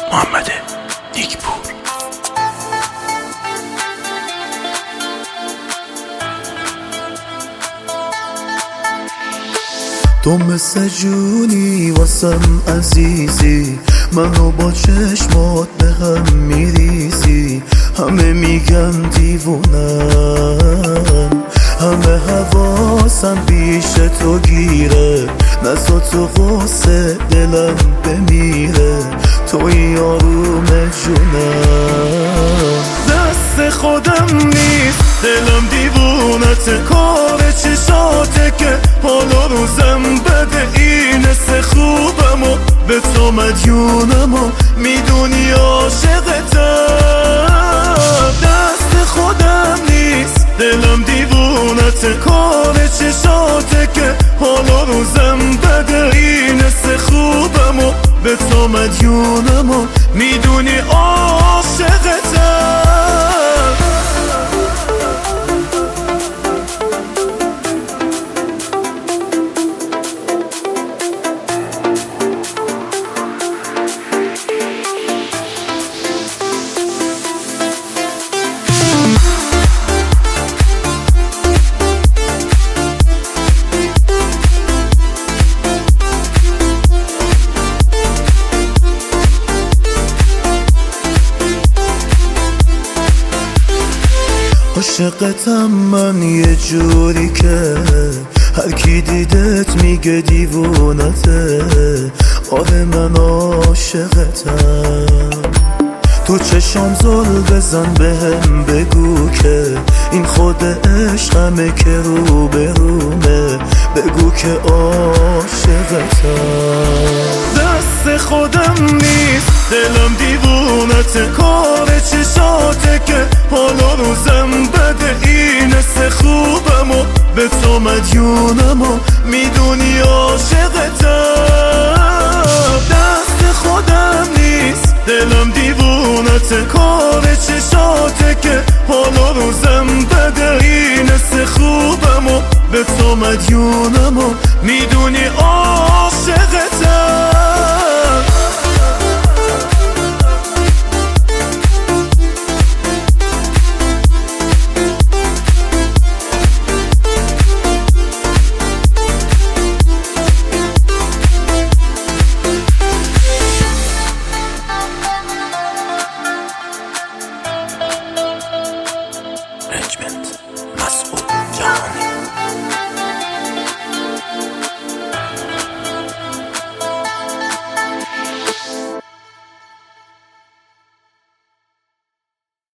محمد نیکپور. تو مثل جونی واسم عزیزی، منو با چشمات به هم میریزی. همه میگن دیوونم، همه حواسم پیش تو گیره. نزا تو غصه دلم بمیره، توی آروم جونم. دست خودم نیست، دلم دیوونته، کار چشاته که حالا روزم بده. این سه خوبم و به تو مدیونم و میدونی عاشقتم. دست خودم نیست، دلم دیوونته، کار چشاته که حالا روزم بده. این سه خوبم و به تو مدیونم و میدونی عاشقتم. عاشقتم من یه جوری که هر کی دیدت میگه دیوونته. آره من عاشقتم، تو چشام زل بزن بهم بگو که این خود عشقمه که رو به رومه. بگو که عاشقتم. دست خودم نیست، دلم دیوونته، کار چشاته که حالا روزم بده. این سه خوبم و به تو مدیونم و میدونی عاشقتم. دست خودم نیست، دلم دیوونته، کار چشاته که حالا روزم بده. این سه خوبم و به تو مدیونم و میدونی